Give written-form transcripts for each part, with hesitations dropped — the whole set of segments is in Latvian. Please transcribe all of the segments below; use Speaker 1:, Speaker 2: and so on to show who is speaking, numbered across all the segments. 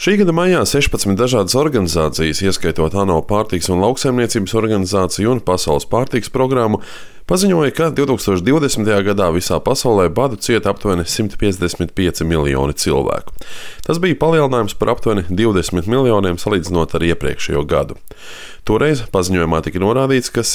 Speaker 1: Šī gada maijā 16 dažādas organizācijas, ieskaitot ANO pārtikas un lauksaimniecības organizāciju un Pasaules pārtikas programmu, paziņoja, ka 2020. gadā visā pasaulē badu cieta aptuveni 155 miljoni cilvēku. Tas bija palielinājums par aptuveni 20 miljoniem salīdzinot ar iepriekšējo gadu. Toreiz paziņojumā tika norādīts, ka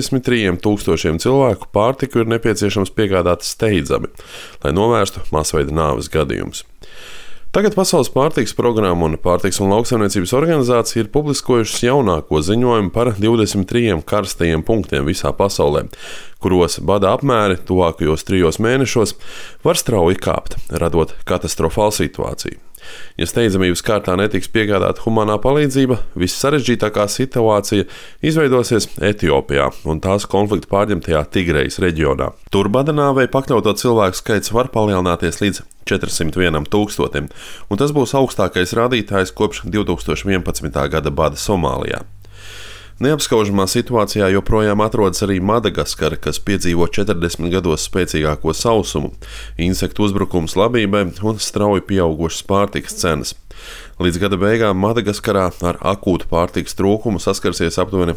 Speaker 1: 133 tūkstošiem cilvēku pārtiku ir nepieciešams piegādāt steidzami, lai novērstu masveida nāves gadījumus. Tagad Pasaules pārtikas programma un Pārtikas un lauksaimniecības organizācija ir publiskojušas jaunāko ziņojumu par 23 karstajiem punktiem visā pasaulē, kuros bada apmēri tuvākajos 3 mēnešos var strauji kāpt, radot katastrofālu situāciju. Ja steidzamības kārtā netiks piegādāta humanā palīdzība, vissarežģītākā situācija izveidosies Etiopijā un tās konflikta pārņemtajā Tigrejas reģionā. Tur bada nāvei pakļauto cilvēku skaits var palielināties līdz 401 tūkstotim, un tas būs augstākais rādītājs kopš 2011. gada bada Somālijā. Neapskaužamā situācijā joprojām atrodas arī Madagaskara, kas piedzīvo 40 gados spēcīgāko sausumu, insektu uzbrukums labībai un strauji pieaugušas pārtikas cenas. Līdz gada beigām Madagaskarā ar akūtu pārtikas trūkumu saskarsies aptuveni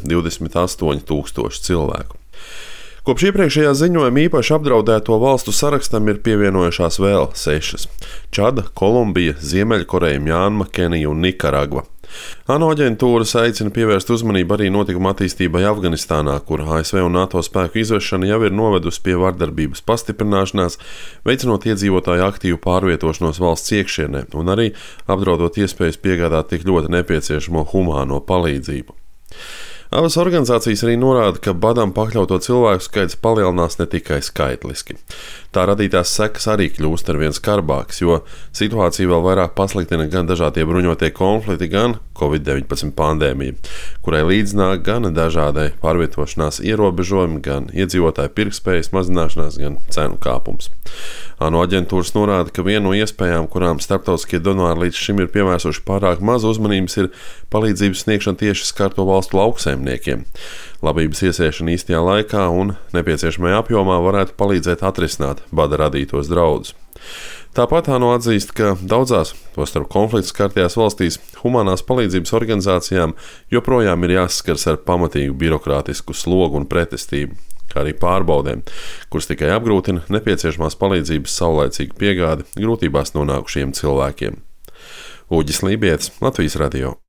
Speaker 1: 28 tūkstoši cilvēku. Kopš iepriekšējā ziņojuma īpaši apdraudēto valstu sarakstam ir pievienojušās vēl 6 - Čada, Kolumbija, Ziemeļkoreja, Mjanma, Kenija un Nikaragva. ANO aģentūras aicina pievērst uzmanību arī notikuma attīstībai Afganistānā, kur ASV un NATO spēku izvešana jau ir novedusi pie vardarbības pastiprināšanās, veicinot iedzīvotāju aktīvu pārvietošanos valsts iekšienē un arī apdraudot iespējas piegādāt tik ļoti nepieciešamo humāno palīdzību. Abas organizācijas arī norāda, ka badam pakļauto cilvēku skaits palielinās ne tikai skaitliski. Tā radītās sekas arī kļūst arvien skarbākas, jo situāciju vēl vairāk pasliktina gan dažādie bruņotie konflikti, gan Covid-19 pandēmija, kurai līdznāk gan dažādai pārvietošanās ierobežojumi, gan iedzīvotāju pirktspējas mazināšanās, gan cenu kāpums. ANO aģentūras norāda, ka viena no iespējām, kurām starptautiskie donori līdz šim ir pievērsuši pārāk maz uzmanības, ir palīdzības sniegšana tieši skarto valstu lauksaimniekiem. Labības iesiešana īstajā laikā un nepieciešamajā apjomā varētu palīdzēt atrisināt bada radītos draudus. Tāpat ANO atzīst, ka daudzās, tostarp konflikta skartajās valstīs, humanās palīdzības organizācijām joprojām ir jāsaskars ar pamatīgu birokrātisku slogu un pretestību, kā arī pārbaudēm, kuras tikai apgrūtina nepieciešamās palīdzības saulaicīgu piegādi grūtībās nonākušiem cilvēkiem. Uģis Lībietis, Latvijas radio.